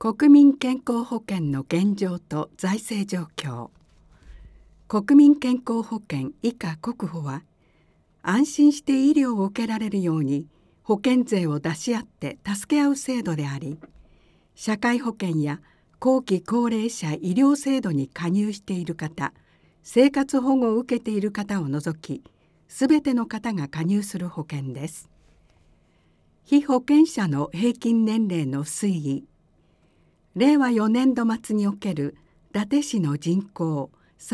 国民健康保険の現状と財政状況。国民健康保険以下国保は、安心して医療を受けられるように保険税を出し合って助け合う制度であり、社会保険や後期高齢者医療制度に加入している方、生活保護を受けている方を除き、すべての方が加入する保険です。被保険者の平均年齢の推移。令和4年度末における伊達市の人口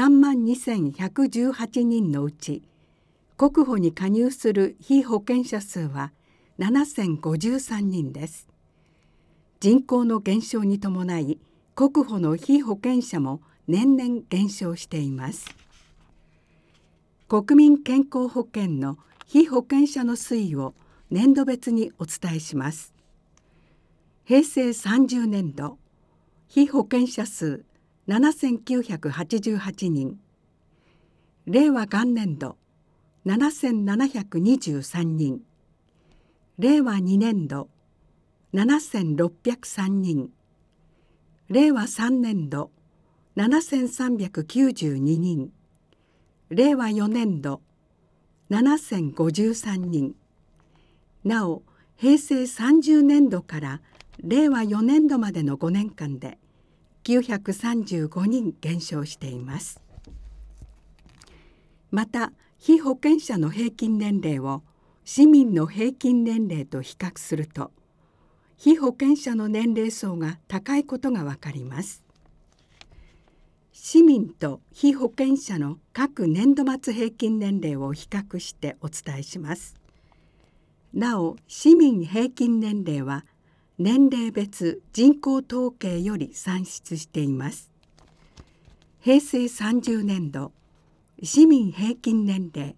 32,118人のうち、国保に加入する被保険者数は7,053人です。人口の減少に伴い、国保の被保険者も年々減少しています。国民健康保険の被保険者の推移を年度別にお伝えします。平成30年度、被保険者数7,988人。令和元年度、7,723人。令和2年度、7,603人。令和3年度、7,392人。令和4年度、7,053人。なお、平成30年度から令和4年度までの5年間で935人減少しています。また、被保険者の平均年齢を市民の平均年齢と比較すると、被保険者の年齢層が高いことがわかります。市民と被保険者の各年度末平均年齢を比較してお伝えします。なお、市民平均年齢は年齢別人口統計より算出しています。平成30年度、市民平均年齢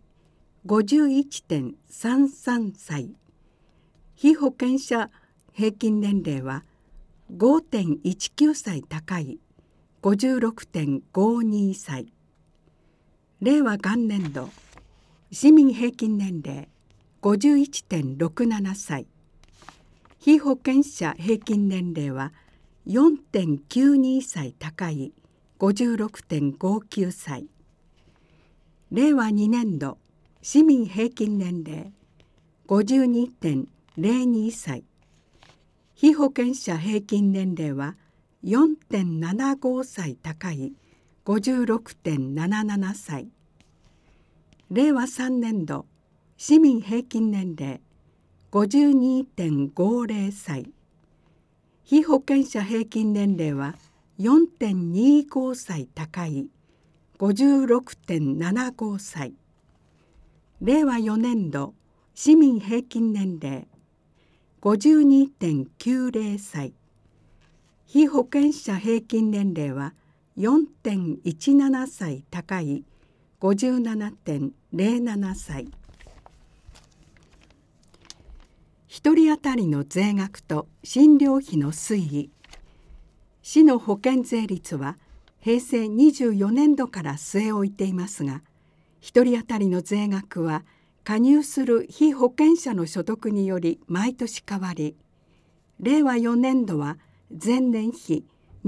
51.33 歳。被保険者平均年齢は 5.19 歳高い 56.52 歳。令和元年度、市民平均年齢 51.67 歳。被保険者平均年齢は 4.92 歳高い 56.59 歳。令和2年度、市民平均年齢 52.02 歳。被保険者平均年齢は 4.75 歳高い 56.77 歳。令和3年度、市民平均年齢 52.50 歳。被保険者平均年齢は 4.25 歳高い 56.75 歳。令和4年度、市民平均年齢 52.90 歳。被保険者平均年齢は 4.17 歳高い 57.07 歳。1人当たりの税額と診療費の推移。市の保険税率は平成24年度から据え置いていますが、1人当たりの税額は加入する被保険者の所得により毎年変わり、令和4年度は前年比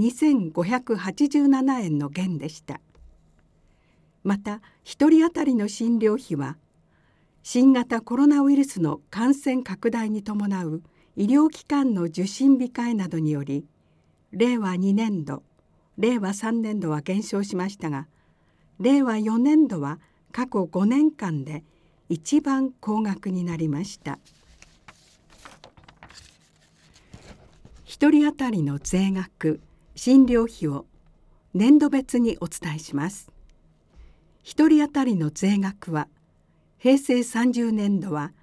2,587円の減でした。また、1人当たりの診療費は新型コロナウイルスの感染拡大に伴う医療機関の受診控えなどにより、令和2年度、令和3年度は減少しましたが、令和4年度は過去5年間で一番高額になりました。1人当たりの税額、診療費を年度別にお伝えします。1人当たりの税額は、平成30年度は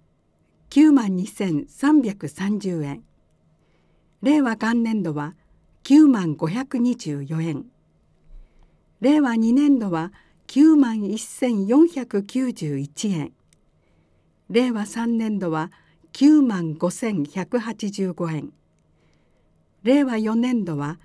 92,330 円。令和元年度は 91,524 円。令和2年度は 91,491 円。令和3年度は 95,185 円。令和4年度は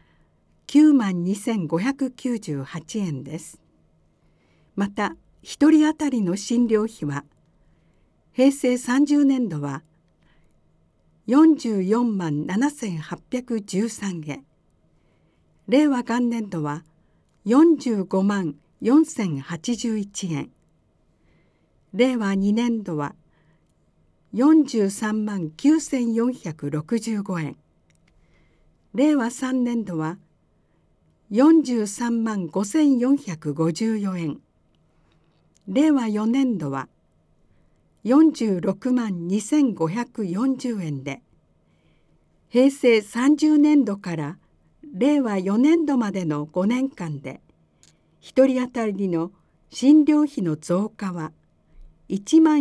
92,598 円です。また、1人当たりの診療費は、平成30年度は 44万7813円。令和元年度は45万4081円。令和2年度は43万9465円。令和3年度は43万5454円。令和4年度は46万2540円で、平成30年度から令和4年度までの5年間で1人当たりの診療費の増加は1万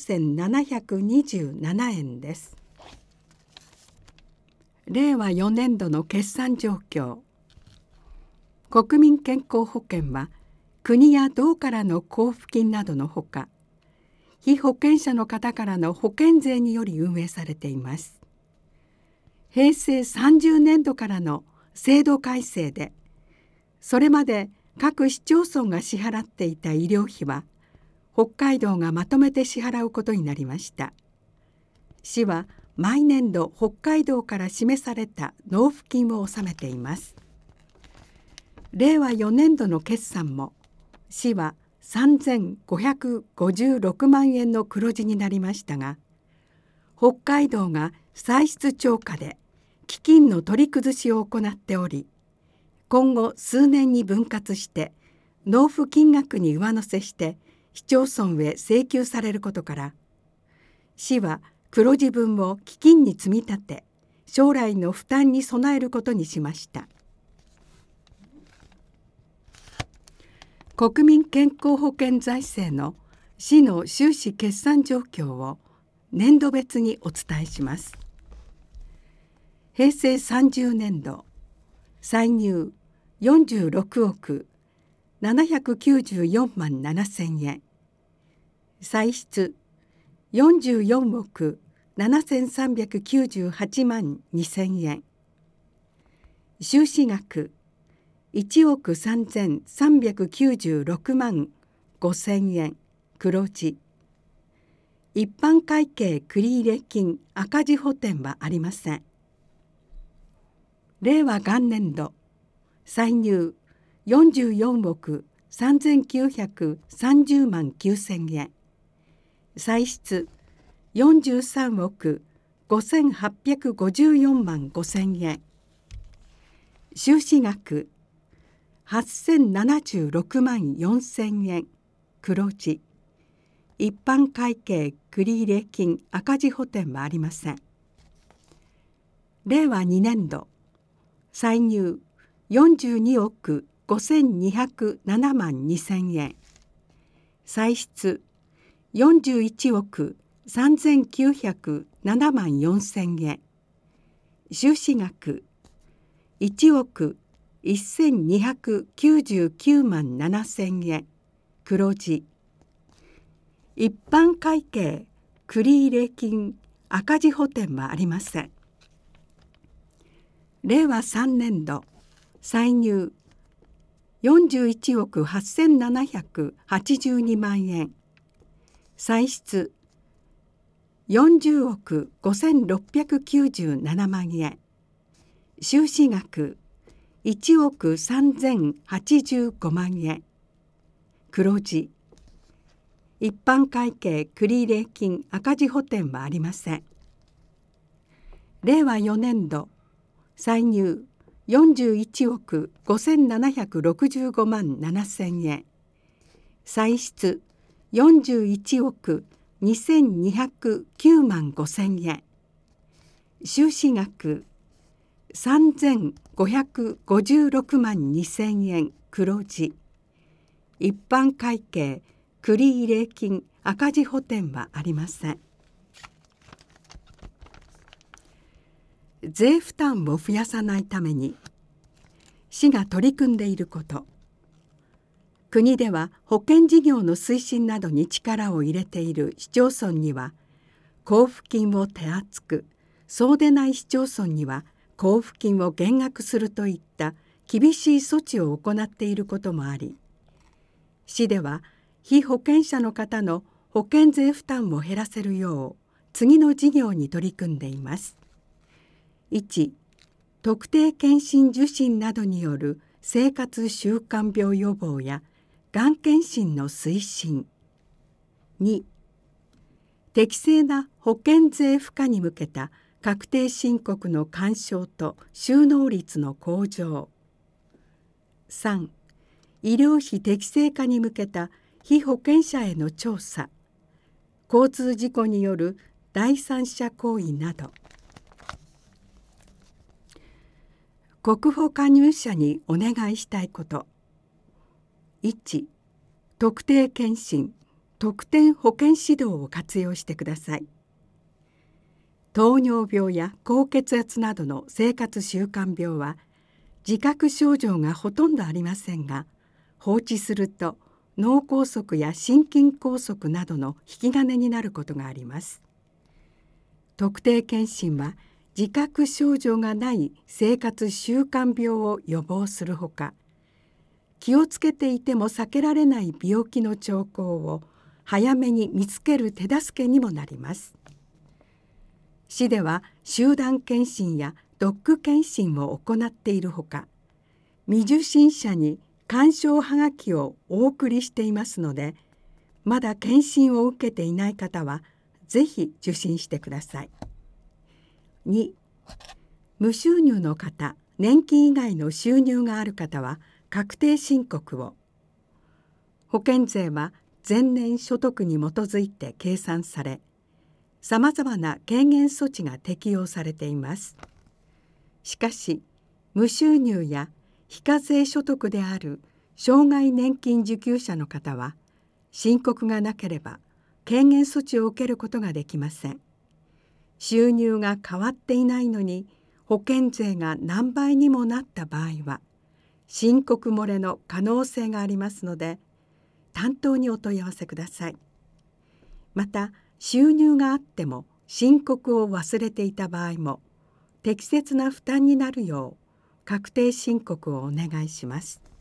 4727円です。令和4年度の決算状況。国民健康保険は国や道からの交付金などのほか、被保険者の方からの保険税により運営されています。平成30年度からの制度改正で、それまで各市町村が支払っていた医療費は北海道がまとめて支払うことになりました。市は毎年度北海道から示された納付金を納めています。令和4年度の決算も市は3556万円の黒字になりましたが、北海道が歳出超過で基金の取り崩しを行っており、今後数年に分割して納付金額に上乗せして市町村へ請求されることから、市は黒字分を基金に積み立て、将来の負担に備えることにしました。国民健康保険財政の市の収支決算状況を年度別にお伝えします。平成30年度歳入46億794万7,000円、歳出44億7398万2,000円、収支額1億3396万5,000円黒字。一般会計繰入金赤字補填はありません。令和元年度歳入44億3930万9,000円、歳出43億5854万5,000円、収支額8,076万4,000円黒字。一般会計繰入金赤字補填はありません。令和2年度歳入42億5,207万2,000円、歳出41億3,907万4,000円、収支額1億1,299万7,000円黒字。一般会計繰入金赤字補填はありません。令和3年度歳入41億8,782万円、歳出40億5,697万円、収支額1億3,085万円黒字。一般会計繰入金赤字補填はありません。令和4年度歳入41億5,765万7,000円、歳出41億2,209万5,000円、収支額3,556万2,000円黒字。一般会計繰入金赤字補填はありません。税負担を増やさないために市が取り組んでいること。国では保険事業の推進などに力を入れている市町村には交付金を手厚く、そうでない市町村には交付金を減額するといった厳しい措置を行っていることもあり、市では被保険者の方の保険税負担を減らせるよう次の事業に取り組んでいます。1、特定健診受診などによる生活習慣病予防やがん検診の推進。2、適正な保険税負荷に向けた確定申告の勧奨と収納率の向上。3、医療費適正化に向けた被保険者への調査、交通事故による第三者行為など。国保加入者にお願いしたいこと。1、特定健診、特典保険指導を活用してください。糖尿病や高血圧などの生活習慣病は自覚症状がほとんどありませんが、放置すると脳梗塞や心筋梗塞などの引き金になることがあります。特定健診は自覚症状がない生活習慣病を予防するほか、気をつけていても避けられない病気の兆候を早めに見つける手助けにもなります。市では集団検診やドッグ検診を行っているほか、未受診者に勧奨はがきをお送りしていますので、まだ検診を受けていない方はぜひ受診してください。2、無収入の方、年金以外の収入がある方は確定申告を。保険税は前年所得に基づいて計算され、さまざまな軽減措置が適用されています。しかし、無収入や非課税所得である障害年金受給者の方は、申告がなければ軽減措置を受けることができません。収入が変わっていないのに保険税が何倍にもなった場合は、申告漏れの可能性がありますので、担当にお問い合わせください。また、収入があっても申告を忘れていた場合も、適切な負担になるよう確定申告をお願いします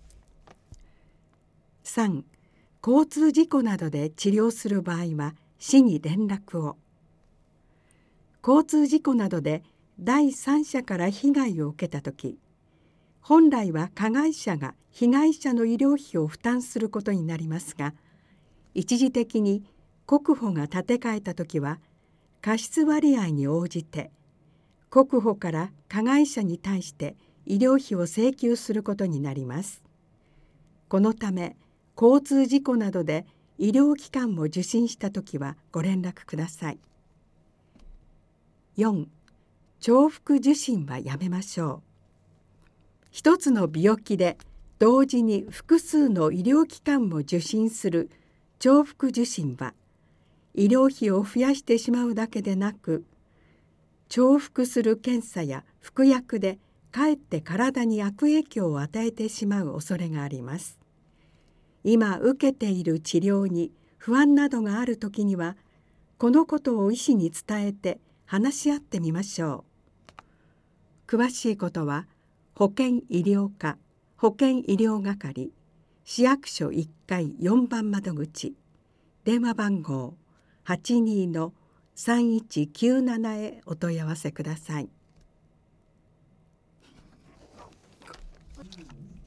。3、交通事故などで治療する場合は市に連絡を。交通事故などで第三者から被害を受けたとき、本来は加害者が被害者の医療費を負担することになりますが、一時的に国保が立て替えたときは、過失割合に応じて国保から加害者に対して医療費を請求することになります。このため、交通事故などで医療機関を受診したときはご連絡ください。4、重複受診はやめましょう。一つの病気で同時に複数の医療機関を受診する重複受診は、医療費を増やしてしまうだけでなく、重複する検査や服薬でかえって体に悪影響を与えてしまう恐れがあります。今受けている治療に不安などがあるときには、このことを医師に伝えて話し合ってみましょう。詳しいことは、保健医療課保健医療係市役所1階4番窓口、電話番号 82-3197 へお問い合わせください。